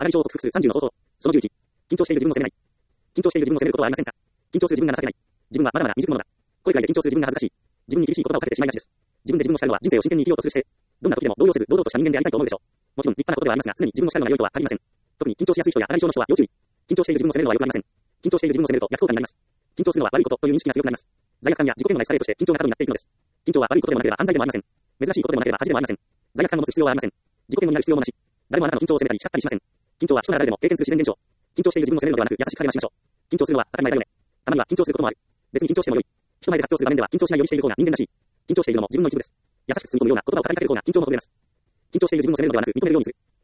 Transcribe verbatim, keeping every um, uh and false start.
上がり症を克服するさんじゅうの方法。そのじゅういち。緊張している自分を責めない。緊張している自分を責めることはありませんか？緊張する自分が情けない。自分はまだまだ未熟者だ。声かけで緊張する自分が恥ずかしい。自分に厳しい言葉をかけてしまいがちです。自分で自分を叱るのは人生を真剣に生きようとする姿勢。どんな時でも動揺せず堂々とした人間でありたいと思うでしょう。もちろん立派なことではありますが、常に自分を叱るのが良いとは限りません。特に緊張しやすい人や上がり症の人は要注意。緊張している自分を責めるのは良くありません。緊張している自分を責めると逆効果になります。緊張するのは悪いことという認識が強くなります。罪悪感や自己嫌悪のエスカレートして緊張が過度になっていくのです。緊張は悪いことでもなければ犯罪でもありません。珍しいことでもなければ恥でもありません。罪悪感を持つ必要はありません。自己嫌悪になる必要もなし。誰もあなたの緊張を責めたり叱ったりしません。緊張は人なら誰でも経験する自然現象。緊張している自分を責めるのではなく優しく励ましましょう。緊張するのは当たり前だよね。たまには緊張することもある。別に緊張してもよい。人前で発表する場面では緊張しないようにしている方が人間らしい。緊張しているのも自分の一部です。優しく包み込むような言葉を語りかける方が緊張もほぐれます。緊張している自分を責めるのではなく認めるようにする。